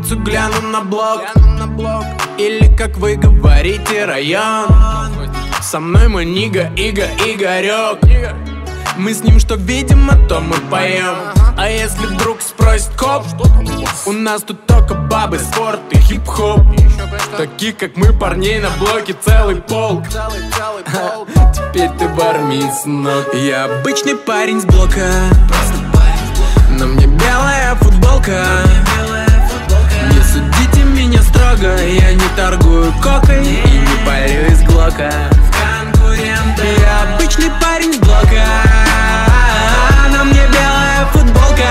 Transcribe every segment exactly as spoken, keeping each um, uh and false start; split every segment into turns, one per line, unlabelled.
улицу, гляну на блок. Или, как вы говорите, район. Со мной мой нига, Иго, Игорек. Мы с ним что видим, а то мы поем. А если вдруг спросит коп, у нас тут только бабы, спорт и хип-хоп. Таких, как мы, парней на блоке целый полк. Теперь ты в армии, сынок. Я обычный парень с блока, на мне белая футболка. Не судите меня строго, я не торгую кокой и не палю из глока. Я обычный парень с блока, на мне белая футболка.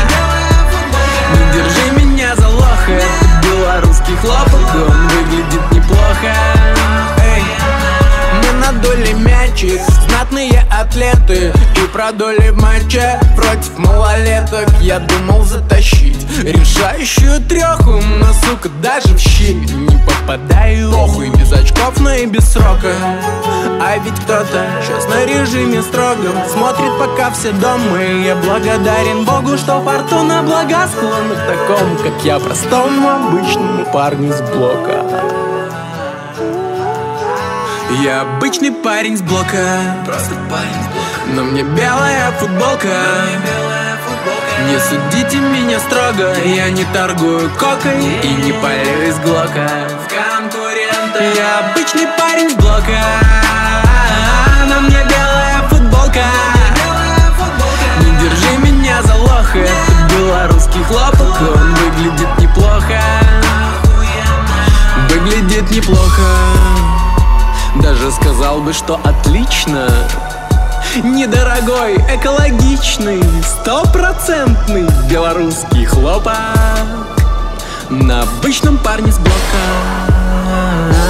Не держи меня за лоха, это белорусский хлопок, он выглядит неплохо. Эй, мы надули мячик, знатные атлеты, и продули в матче против малолеток. Я думал затащить решающую треху, но, сука, даже в щит не попадаю. Охуй, без очков, но и без срока. А ведь кто-то сейчас на режиме строгом смотрит, пока все дома. И я благодарен Богу, что фортуна благосклонна к такому, как я, простому обычному парню с блока. Я обычный парень с блока, просто парень с блока, но мне белая футболка. Не судите меня строго, я не торгую кокой и не палю из глока. Я обычный парень с блока, на мне белая футболка. Не держи меня за лоха, это белорусский хлопок, он выглядит неплохо. Выглядит неплохо. Даже сказал бы, что отлично. Недорогой, экологичный, стопроцентный белорусский хлопок на обычном парне с блока.